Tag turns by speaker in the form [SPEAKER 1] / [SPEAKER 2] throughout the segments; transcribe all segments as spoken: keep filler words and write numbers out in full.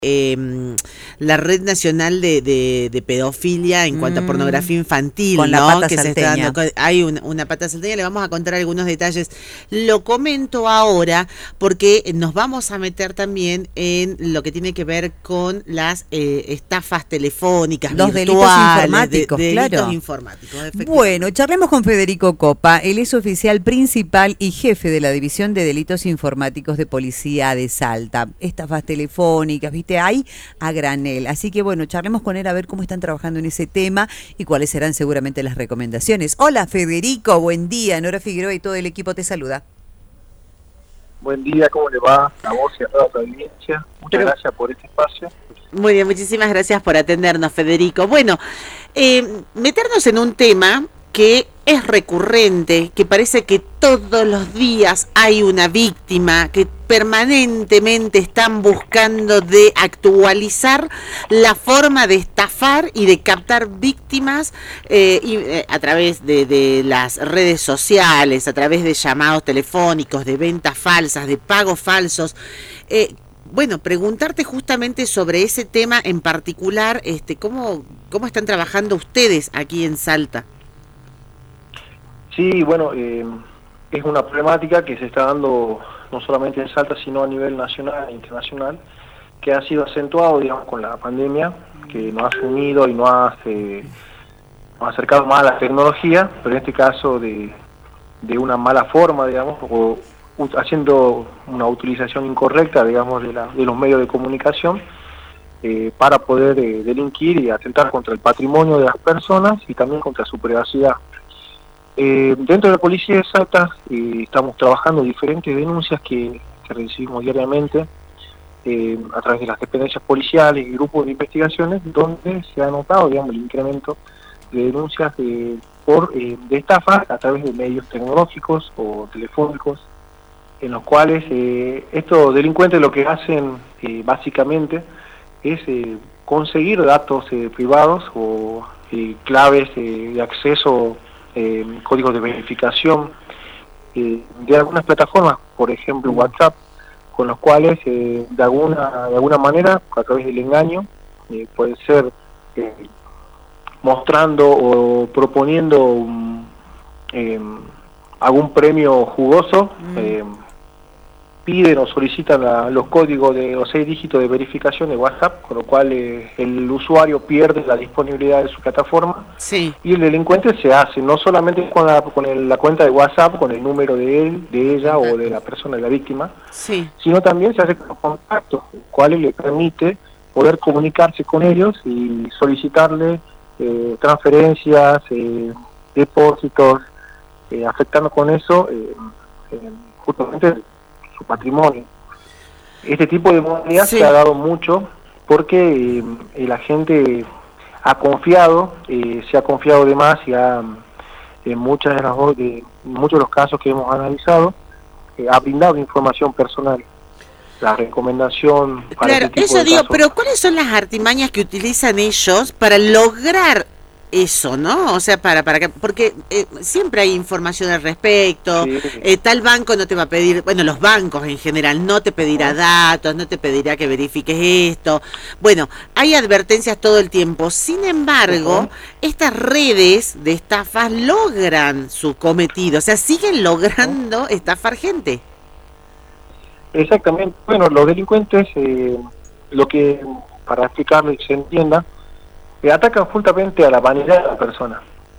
[SPEAKER 1] Eh, la Red Nacional de, de, de Pedofilia en cuanto a pornografía infantil,
[SPEAKER 2] con la
[SPEAKER 1] ¿no?
[SPEAKER 2] pata
[SPEAKER 1] que se está
[SPEAKER 2] salteña.
[SPEAKER 1] dando, hay una, una pata salteña, le vamos a contar algunos detalles. Lo comento ahora porque nos vamos a meter también en lo que tiene que ver con las eh, estafas telefónicas,
[SPEAKER 2] Los delitos
[SPEAKER 1] virtuales,
[SPEAKER 2] informáticos,
[SPEAKER 1] de, de delitos
[SPEAKER 2] claro.
[SPEAKER 1] informáticos, efectivamente.
[SPEAKER 2] Bueno, charlemos con Federico Copa. Él es oficial principal y jefe de la División de Delitos Informáticos de Policía de Salta. Estafas telefónicas, viste, hay a granel. Así que bueno, charlemos con él a ver cómo están trabajando en ese tema y cuáles serán seguramente las recomendaciones. Hola Federico, buen día. Nora Figueroa y todo el equipo te saluda.
[SPEAKER 3] Buen día, ¿cómo le va? A vos y a toda la audiencia. Muchas
[SPEAKER 1] Pero,
[SPEAKER 3] gracias por este espacio.
[SPEAKER 1] Muy bien, muchísimas gracias por atendernos, Federico. Bueno, eh, meternos en un tema que es recurrente, que parece que todos los días hay una víctima, que permanentemente están buscando de actualizar la forma de estafar y de captar víctimas eh, y, eh, a través de, de las redes sociales, a través de llamados telefónicos, de ventas falsas, de pagos falsos. Eh, Bueno, preguntarte justamente sobre ese tema en particular, este, ¿cómo, cómo están trabajando ustedes aquí en Salta?
[SPEAKER 3] Sí, bueno, eh, es una problemática que se está dando no solamente en Salta, sino a nivel nacional e internacional, que ha sido acentuado, digamos, con la pandemia, que nos ha unido y nos ha, eh, nos ha acercado más a la tecnología, pero en este caso de, de una mala forma, digamos, o haciendo una utilización incorrecta, digamos, de, la, de los medios de comunicación eh, para poder eh, delinquir y atentar contra el patrimonio de las personas y también contra su privacidad. Eh, dentro de la Policía de Salta eh, estamos trabajando diferentes denuncias que, que recibimos diariamente eh, a través de las dependencias policiales y grupos de investigaciones, donde se ha notado, digamos, el incremento de denuncias de, por, eh, de estafas a través de medios tecnológicos o telefónicos, en los cuales eh, estos delincuentes lo que hacen eh, básicamente es eh, conseguir datos eh, privados o eh, claves eh, de acceso, eh, códigos de verificación eh, de algunas plataformas, por ejemplo WhatsApp, con los cuales eh, de alguna de alguna manera, a través del engaño, eh, puede ser eh, mostrando o proponiendo um, eh, algún premio jugoso, mm. eh, piden o solicitan la, los códigos de los seis dígitos de verificación de WhatsApp, con lo cual eh, el usuario pierde la disponibilidad de su plataforma.
[SPEAKER 1] Sí.
[SPEAKER 3] Y el delincuente se hace no solamente con la, con el, la cuenta de WhatsApp, con el número de él, de ella o de la persona, de la víctima,
[SPEAKER 1] sí.
[SPEAKER 3] sino también se hace con contactos, los cuales le permite poder comunicarse con ellos y solicitarle eh, transferencias, eh, depósitos, eh, afectando con eso eh, eh, justamente su patrimonio. Este tipo de modalidad sí. se ha dado mucho porque eh, la gente ha confiado, eh, se ha confiado de más y ha, en muchas de las, de, muchos de los casos que hemos analizado, eh, ha brindado información personal. La recomendación para
[SPEAKER 1] claro,
[SPEAKER 3] este tipo
[SPEAKER 1] eso
[SPEAKER 3] de
[SPEAKER 1] digo,
[SPEAKER 3] casos.
[SPEAKER 1] Pero ¿cuáles son las artimañas que utilizan ellos para lograr eso, ¿no? O sea, para para que, porque eh, siempre hay información al respecto,
[SPEAKER 3] sí.
[SPEAKER 1] eh, tal banco no te va a pedir, bueno, los bancos en general no te pedirá datos, no te pedirá que verifiques esto, bueno, hay advertencias todo el tiempo, sin embargo, uh-huh. estas redes de estafas logran su cometido, o sea, siguen logrando uh-huh. estafar gente.
[SPEAKER 3] Exactamente, bueno, los delincuentes, eh, lo que, para explicarlo y que se entienda, Eh, atacan justamente a la vanidad de la persona.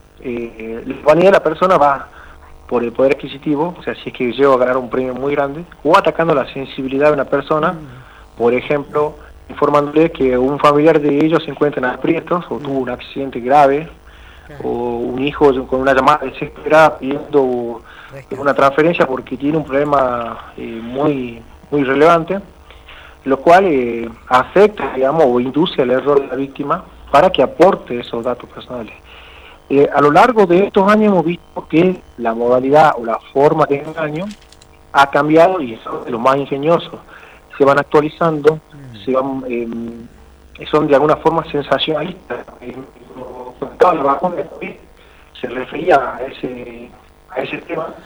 [SPEAKER 3] Eh, la vanidad de la persona va por el poder adquisitivo, o sea, si es que llego a ganar un premio muy grande, o atacando la sensibilidad de una persona, mm. por ejemplo, informándole que un familiar de ellos se encuentra en aprietos, o tuvo un accidente grave, claro. o un hijo con una llamada desesperada pidiendo una transferencia porque tiene un problema eh, muy, muy relevante, lo cual eh, afecta, digamos, o induce al error de la víctima, para que aporte esos datos personales. Eh, a lo largo de estos años hemos visto que la modalidad o la forma de engaño ha cambiado y eso es lo más ingenioso. Se van actualizando, mm. se van, eh, son de alguna forma sensacionalistas. Eh, se refería a ese, a ese tema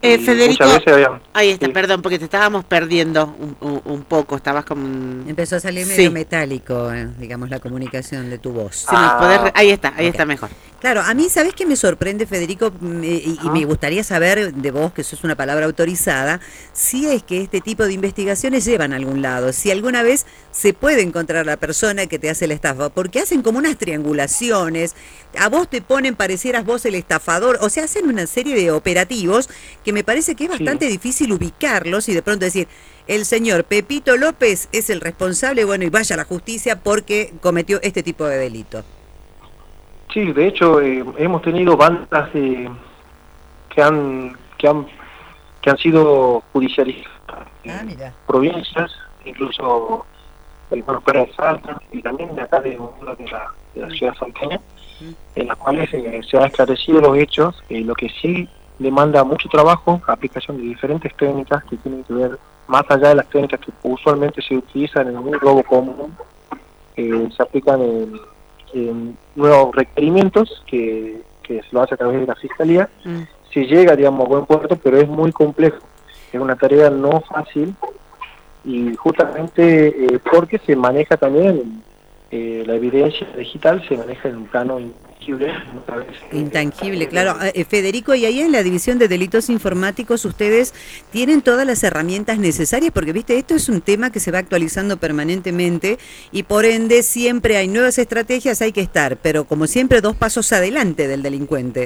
[SPEAKER 1] Eh, Federico,
[SPEAKER 3] muchas veces habían,
[SPEAKER 1] ahí está,
[SPEAKER 3] sí.
[SPEAKER 1] perdón, porque te estábamos perdiendo un, un, un poco, estabas como... un-
[SPEAKER 2] Empezó a salir
[SPEAKER 1] Sí.
[SPEAKER 2] medio metálico, eh, digamos, la comunicación de tu voz.
[SPEAKER 1] Si me
[SPEAKER 3] Ah,
[SPEAKER 1] podés re- ahí está, ahí
[SPEAKER 2] ok.
[SPEAKER 1] está mejor.
[SPEAKER 2] Claro, a mí, ¿sabés qué me sorprende, Federico? Mm, eh, Y, y me gustaría saber de vos, que sos una palabra autorizada, si es que este tipo de investigaciones llevan a algún lado, si alguna vez se puede encontrar la persona que te hace la estafa, porque hacen como unas triangulaciones, a vos te ponen, parecieras vos el estafador, o sea, hacen una serie de operativos que me parece que es bastante
[SPEAKER 3] Sí.
[SPEAKER 2] difícil ubicarlos y de pronto decir, el señor Pepito López es el responsable, bueno, y vaya a la justicia porque cometió este tipo de delito.
[SPEAKER 3] Sí, de hecho eh, hemos tenido bandas eh, que han que han que han sido judicializadas
[SPEAKER 2] Ah,
[SPEAKER 3] en
[SPEAKER 2] mira.
[SPEAKER 3] provincias, incluso el Corpora de Salta y también de acá de, una de, la, de la ciudad salteña, en las cuales eh, se han esclarecido los hechos, eh, lo que sí demanda mucho trabajo, aplicación de diferentes técnicas que tienen que ver más allá de las técnicas que usualmente se utilizan en un robo común, eh, se aplican en, en nuevos requerimientos que, que se lo hace a través de la Fiscalía.
[SPEAKER 1] Mm.
[SPEAKER 3] Se llega, digamos, a buen puerto, pero es muy complejo, es una tarea no fácil, y justamente eh, porque se maneja también eh, la evidencia digital, se maneja en un plano intangible. muchas veces, eh,
[SPEAKER 2] Intangible,
[SPEAKER 3] eh,
[SPEAKER 2] claro. Eh, Federico, y ahí en la División de Delitos Informáticos ustedes tienen todas las herramientas necesarias, porque viste, esto es un tema que se va actualizando permanentemente y por ende siempre hay nuevas estrategias, hay que estar, pero como siempre dos pasos adelante del delincuente.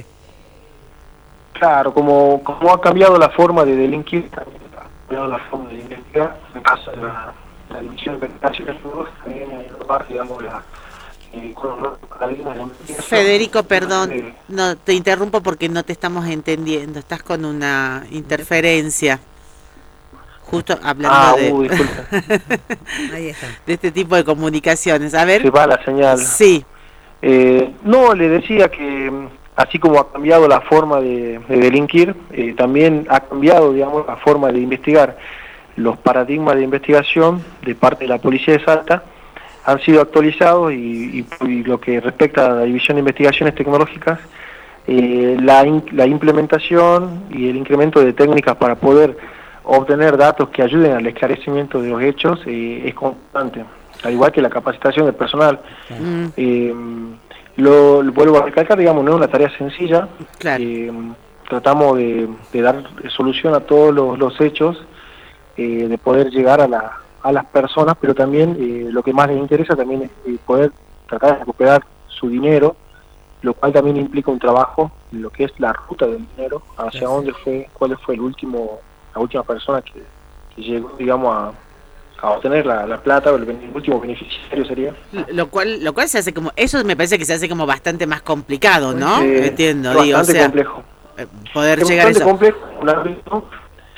[SPEAKER 3] Claro, como, como ha cambiado la forma de delinquir, también ha cambiado la forma de investigar, en caso de la, la división de investigaciones, también hay otra parte, digamos, la, eh, con los paradigmas de la investigación.
[SPEAKER 1] Federico, perdón,
[SPEAKER 3] Eh,
[SPEAKER 1] no te interrumpo porque no te estamos entendiendo, estás con una interferencia. Justo hablando
[SPEAKER 3] ah,
[SPEAKER 1] de,
[SPEAKER 3] uh, disculpe,
[SPEAKER 2] Ahí está.
[SPEAKER 1] de este tipo de comunicaciones. A ver,
[SPEAKER 3] se va la señal.
[SPEAKER 1] sí,
[SPEAKER 3] Eh, no, le decía que mm, así como ha cambiado la forma de, de delinquir, eh, también ha cambiado, digamos, la forma de investigar. Los paradigmas de investigación de parte de la Policía de Salta han sido actualizados y, y, y lo que respecta a la División de Investigaciones Tecnológicas, eh, la, in, la implementación y el incremento de técnicas para poder obtener datos que ayuden al esclarecimiento de los hechos eh, es constante, al igual que la capacitación del personal.
[SPEAKER 1] mm,
[SPEAKER 3] Eh, lo, lo vuelvo a recalcar, digamos, no es una tarea sencilla.
[SPEAKER 1] claro.
[SPEAKER 3] Eh, tratamos de, de dar solución a todos los, los hechos, eh, de poder llegar a, la, a las personas, pero también eh, lo que más les interesa también es eh, poder tratar de recuperar su dinero, lo cual también implica un trabajo en lo que es la ruta del dinero, hacia dónde fue, cuál fue el último, la última persona que, que llegó, digamos, a a obtener la, la plata, o el, el último beneficiario sería.
[SPEAKER 1] Lo cual, lo cual se hace como, eso me parece que se hace como bastante más complicado, ¿no?
[SPEAKER 3] Eh,
[SPEAKER 1] Entiendo,
[SPEAKER 3] es
[SPEAKER 1] digo, o
[SPEAKER 3] bastante
[SPEAKER 1] sea,
[SPEAKER 3] complejo.
[SPEAKER 1] eh, poder
[SPEAKER 3] Es
[SPEAKER 1] llegar a
[SPEAKER 3] bastante
[SPEAKER 1] eso.
[SPEAKER 3] complejo, un ámbito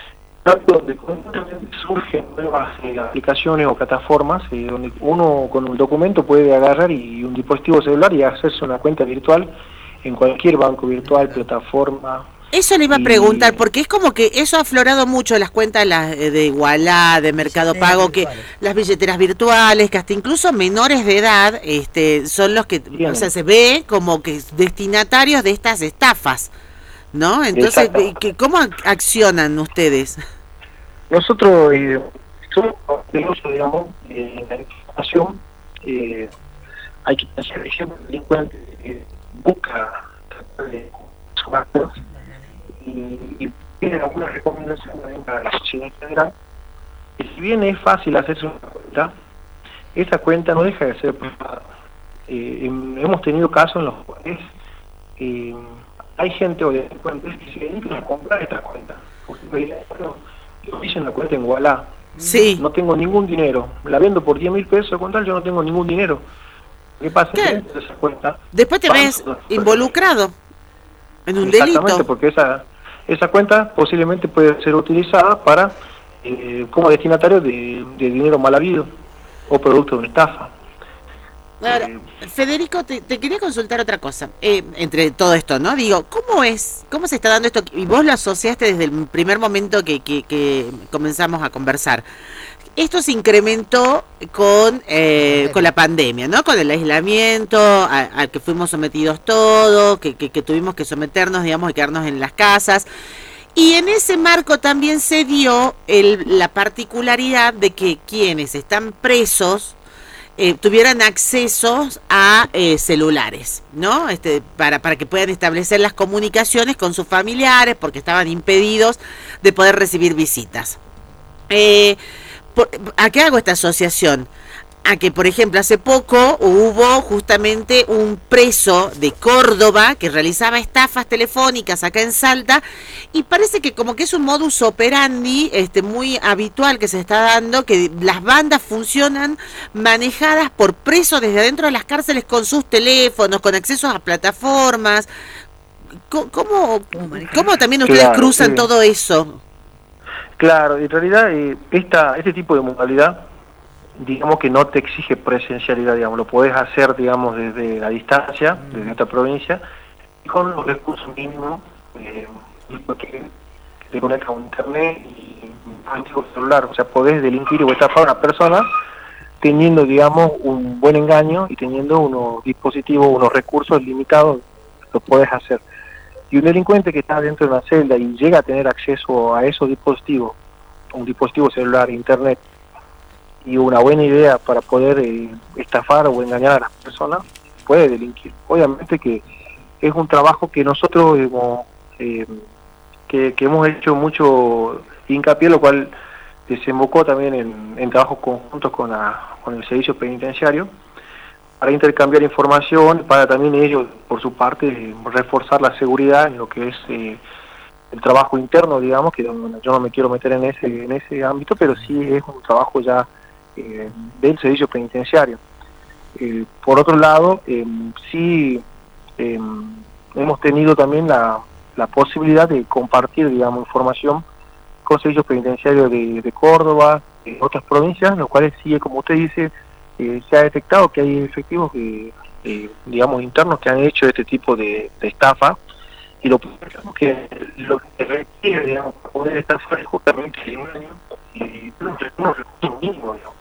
[SPEAKER 3] donde constantemente surgen nuevas eh, aplicaciones o plataformas eh, donde uno con un documento puede agarrar y un dispositivo celular y hacerse una cuenta virtual en cualquier banco virtual, plataforma.
[SPEAKER 1] Eso le iba a
[SPEAKER 3] Y-
[SPEAKER 1] preguntar, porque es como que eso ha aflorado mucho las cuentas las, eh, de Igualá, de Mercado
[SPEAKER 2] Billeteras
[SPEAKER 1] Pago, que
[SPEAKER 2] virtuales.
[SPEAKER 1] las billeteras virtuales, que hasta incluso menores de edad este, son los que,
[SPEAKER 3] Bien.
[SPEAKER 1] o sea, se ve como que destinatarios de estas estafas, ¿no? Entonces,
[SPEAKER 3] Exacto.
[SPEAKER 1] ¿qué- ¿cómo ac- accionan ustedes?
[SPEAKER 3] Nosotros eh, somos temerosos, digamos, eh, en la información, eh, hay que pensar que siempre el delincuente eh, busca tratar de sumar cosas y, y tiene alguna recomendación también para la sociedad en general. Y si bien es fácil hacerse una cuenta, esa cuenta no deja de ser privada. Eh, em- hemos tenido casos en los cuales eh, hay gente o delincuentes que se dedican a comprar esta cuenta. Porque me dicen, bueno, yo hice una cuenta en Wallah,
[SPEAKER 1] Sí.
[SPEAKER 3] no tengo ningún dinero, la vendo por diez mil pesos, con tal yo no tengo ningún dinero. ¿Qué pasa?
[SPEAKER 1] ¿Qué?
[SPEAKER 3] Que dentro de esa cuenta,
[SPEAKER 1] Después te
[SPEAKER 3] van
[SPEAKER 1] ves
[SPEAKER 3] todas las
[SPEAKER 1] involucrado en un
[SPEAKER 3] Exactamente,
[SPEAKER 1] delito.
[SPEAKER 3] porque esa esa cuenta posiblemente puede ser utilizada para eh, como destinatario de, de dinero mal habido o producto de una estafa.
[SPEAKER 1] Ahora,
[SPEAKER 3] Eh,
[SPEAKER 1] Federico, te, te quería consultar otra cosa, eh, entre todo esto, ¿no? Digo, ¿cómo es, cómo se está dando esto? Y vos lo asociaste desde el primer momento que, que, que comenzamos a conversar. Esto se incrementó con, eh, con la pandemia, ¿no? Con el aislamiento a- al que fuimos sometidos todos, que, que, que tuvimos que someternos, digamos, y quedarnos en las casas. Y en ese marco también se dio el, la particularidad de que quienes están presos eh, tuvieran acceso a eh, celulares, ¿no? Este, para, para que puedan establecer las comunicaciones con sus familiares, porque estaban impedidos de poder recibir visitas. Eh, por, ¿A qué hago esta asociación? A que, por ejemplo, hace poco hubo justamente un preso de Córdoba que realizaba estafas telefónicas acá en Salta, y parece que como que es un modus operandi este, muy habitual que se está dando, que las bandas funcionan manejadas por presos desde adentro de las cárceles con sus teléfonos, con accesos a plataformas. ¿Cómo, cómo, cómo también ustedes
[SPEAKER 3] claro,
[SPEAKER 1] cruzan
[SPEAKER 3] sí.
[SPEAKER 1] todo eso?
[SPEAKER 3] Claro, en realidad eh, esta, este tipo de modalidad, digamos que no te exige presencialidad, digamos, lo podés hacer, digamos, desde la distancia, desde esta provincia, y con los recursos mínimos, eh, que te conectas a un internet y un celular, o sea, podés delinquir o estafar a una persona teniendo, digamos, un buen engaño y teniendo unos dispositivos, unos recursos limitados, lo podés hacer. Y un delincuente que está dentro de una celda y llega a tener acceso a esos dispositivos, un dispositivo celular, internet, y una buena idea para poder eh, estafar o engañar a las personas, puede delinquir. Obviamente que es un trabajo que nosotros hemos, eh, que, que hemos hecho mucho hincapié, lo cual desembocó también en, en trabajos conjuntos con, la, con el servicio penitenciario, para intercambiar información, para también ellos, por su parte, reforzar la seguridad en lo que es eh, el trabajo interno, digamos, que no, yo no me quiero meter en ese, en ese ámbito, pero sí es un trabajo ya Eh, del servicio penitenciario. Eh, por otro lado, eh, sí eh, hemos tenido también la, la posibilidad de compartir, digamos, información con servicios penitenciarios de, de Córdoba, de otras provincias, en los cuales sí, como usted dice, eh, se ha detectado que hay efectivos, que, eh, digamos, internos que han hecho este tipo de, de estafa, y lo que lo que requiere, digamos, para poder estafar es justamente el engaño y unos recursos mínimos, digamos.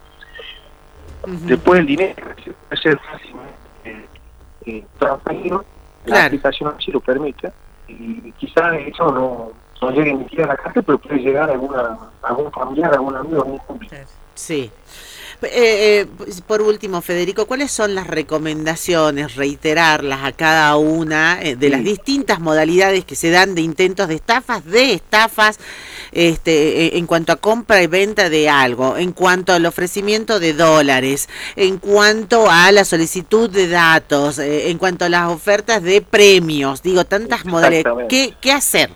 [SPEAKER 3] Uh-huh. Después el dinero puede ser fácilmente eh, transferido, la claro. aplicación así lo permite, y quizás eso no, no llegue ni siquiera a la cárcel, pero puede llegar a alguna, a algún familiar, a algún amigo, a algún cómplice.
[SPEAKER 1] Sí. Eh, eh, por último, Federico, ¿cuáles son las recomendaciones, reiterarlas a cada una eh, de sí. las distintas modalidades que se dan de intentos de estafas, de estafas, este, eh, en cuanto a compra y venta de algo, en cuanto al ofrecimiento de dólares, en cuanto a la solicitud de datos, eh, en cuanto a las ofertas de premios, digo, tantas modalidades? ¿Qué, qué hacer?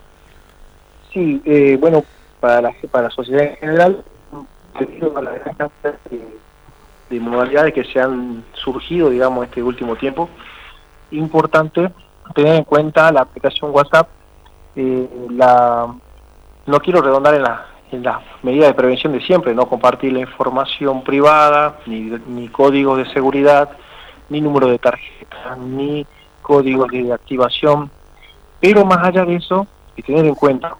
[SPEAKER 3] Sí, eh, bueno, para la, para la sociedad en general, debido a la gran cantidad de, de modalidades que se han surgido, digamos, este último tiempo, importante tener en cuenta la aplicación WhatsApp. Eh, la no quiero redondar en la en las medidas de prevención de siempre, no compartir la información privada, ni, ni códigos de seguridad, ni número de tarjeta, ni códigos de activación, pero más allá de eso, y tener en cuenta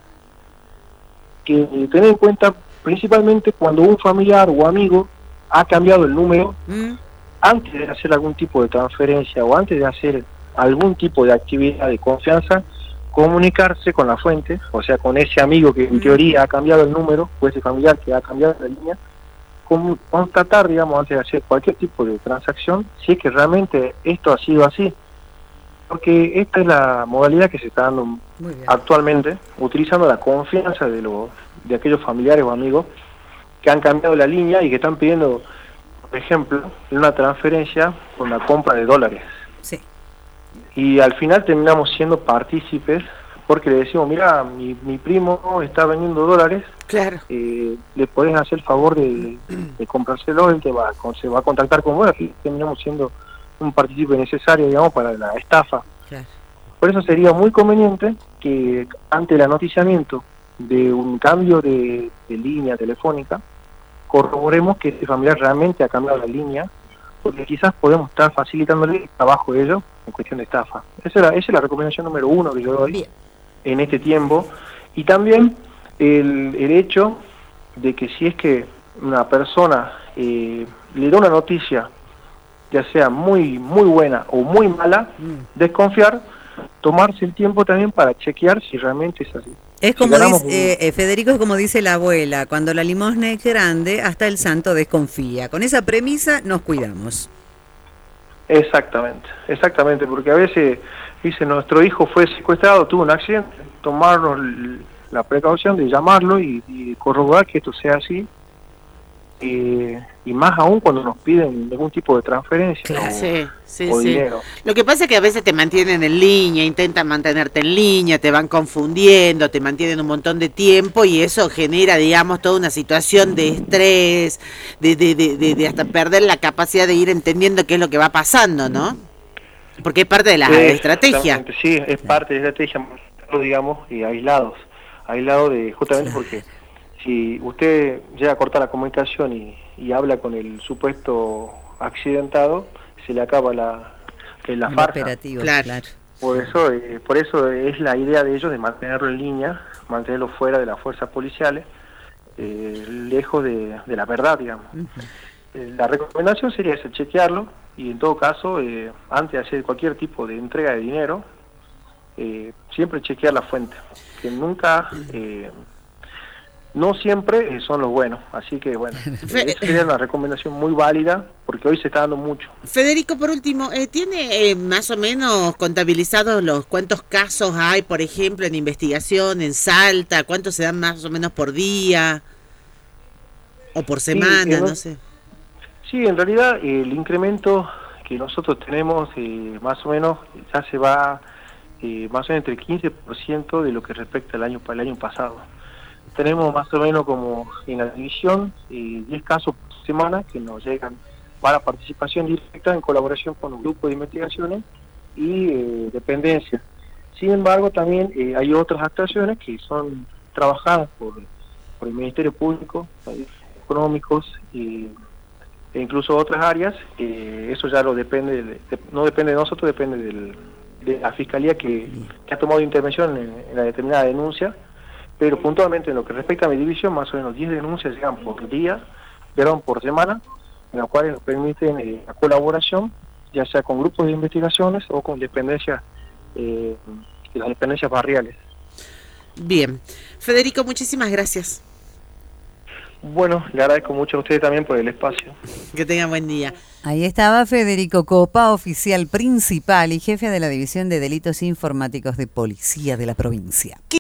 [SPEAKER 3] que eh, tener en cuenta principalmente cuando un familiar o amigo ha cambiado el número, mm. antes de hacer algún tipo de transferencia o antes de hacer algún tipo de actividad de confianza, comunicarse con la fuente, o sea, con ese amigo que en mm. teoría ha cambiado el número, o ese familiar que ha cambiado la línea, con, constatar, digamos, antes de hacer cualquier tipo de transacción, si es que realmente esto ha sido así. Porque esta es la modalidad que se está dando actualmente, utilizando la confianza de los de aquellos familiares o amigos que han cambiado la línea y que están pidiendo, por ejemplo, una transferencia con la compra de dólares.
[SPEAKER 2] Sí.
[SPEAKER 3] Y al final terminamos siendo partícipes porque le decimos, mira, mi, mi primo está vendiendo dólares,
[SPEAKER 1] claro.
[SPEAKER 3] eh, le podés hacer el favor de, de comprárselo, él te va, se va a contactar con vos, y terminamos siendo un partícipe necesario, digamos, para la estafa. Claro. Por eso sería muy conveniente que ante el anoticiamiento de un cambio de, de línea telefónica, corroboremos que este familiar realmente ha cambiado la línea, porque quizás podemos estar facilitándole el trabajo de ellos en cuestión de estafa. Esa es la, esa es la recomendación número uno que yo doy Bien. en este tiempo. Y también el, el hecho de que si es que una persona eh, le da una noticia, ya sea muy muy buena o muy mala, mm. desconfiar, tomarse el tiempo también para chequear si realmente es así.
[SPEAKER 2] Es
[SPEAKER 3] Si
[SPEAKER 2] como
[SPEAKER 3] ganamos
[SPEAKER 2] dice,
[SPEAKER 3] un-
[SPEAKER 2] eh, Federico, es como dice la abuela, cuando la limosna es grande, hasta el santo desconfía. Con esa premisa nos cuidamos.
[SPEAKER 3] Exactamente, exactamente, porque a veces dice nuestro hijo fue secuestrado, tuvo un accidente, tomarnos l- la precaución de llamarlo y, y corroborar que esto sea así, eh, y más aún cuando nos piden algún tipo de transferencia
[SPEAKER 2] Claro.
[SPEAKER 3] o,
[SPEAKER 1] Sí, sí,
[SPEAKER 3] o
[SPEAKER 1] sí.
[SPEAKER 3] dinero.
[SPEAKER 1] Lo que pasa es que a veces te mantienen en línea, intentan mantenerte en línea, te van confundiendo, te mantienen un montón de tiempo y eso genera, digamos, toda una situación de estrés, de, de, de, de, de hasta perder la capacidad de ir entendiendo qué es lo que va pasando, ¿no? Porque es parte de la estrategia.
[SPEAKER 3] Exactamente, sí, es parte de la estrategia, digamos, y aislados, aislados de justamente
[SPEAKER 2] Claro.
[SPEAKER 3] porque si usted llega a cortar la comunicación y, y habla con el supuesto accidentado, se le acaba la, eh, la
[SPEAKER 2] El
[SPEAKER 3] farsa.
[SPEAKER 2] operativo,
[SPEAKER 1] Claro.
[SPEAKER 2] claro.
[SPEAKER 3] Por eso, eh, por eso es la idea de ellos de mantenerlo en línea, mantenerlo fuera de las fuerzas policiales, eh, lejos de, de la verdad, digamos.
[SPEAKER 2] Ujú.
[SPEAKER 3] Eh, la recomendación sería ese, chequearlo y en todo caso, eh, antes de hacer cualquier tipo de entrega de dinero, eh, siempre chequear la fuente, que nunca, eh, no siempre eh, son los buenos, así que bueno, eh, esa sería una recomendación muy válida porque hoy se está dando mucho.
[SPEAKER 1] Federico, por último, eh, ¿tiene eh, más o menos contabilizados los cuántos casos hay, por ejemplo, en investigación en Salta? ¿Cuántos se dan más o menos por día? ¿O por semana?
[SPEAKER 3] Sí, eh,
[SPEAKER 1] no sé.
[SPEAKER 3] Sí, en realidad eh, el incremento que nosotros tenemos eh, más o menos ya se va eh, más o menos entre el quince por ciento de lo que respecta al año, al año pasado. Tenemos más o menos como en la división eh, diez casos por semana que nos llegan para participación directa en colaboración con un grupo de investigaciones y eh, dependencias. Sin embargo, también eh, hay otras actuaciones que son trabajadas por, por el Ministerio Público, eh, económicos y e incluso otras áreas, eh, eso ya lo depende, de, de, no depende de nosotros, depende del, de la Fiscalía que, que ha tomado intervención en, en la determinada denuncia, pero puntualmente en lo que respecta a mi división, más o menos diez denuncias llegan por día, perdón, por semana, en las cuales nos permiten eh, la colaboración, ya sea con grupos de investigaciones o con dependencias, eh, las dependencias barriales.
[SPEAKER 1] Bien. Federico, muchísimas gracias.
[SPEAKER 3] Bueno, le agradezco mucho a ustedes también por el espacio.
[SPEAKER 1] Que tengan buen día.
[SPEAKER 2] Ahí estaba Federico Copa, oficial principal y jefe de la División de Delitos Informáticos de Policía de la provincia.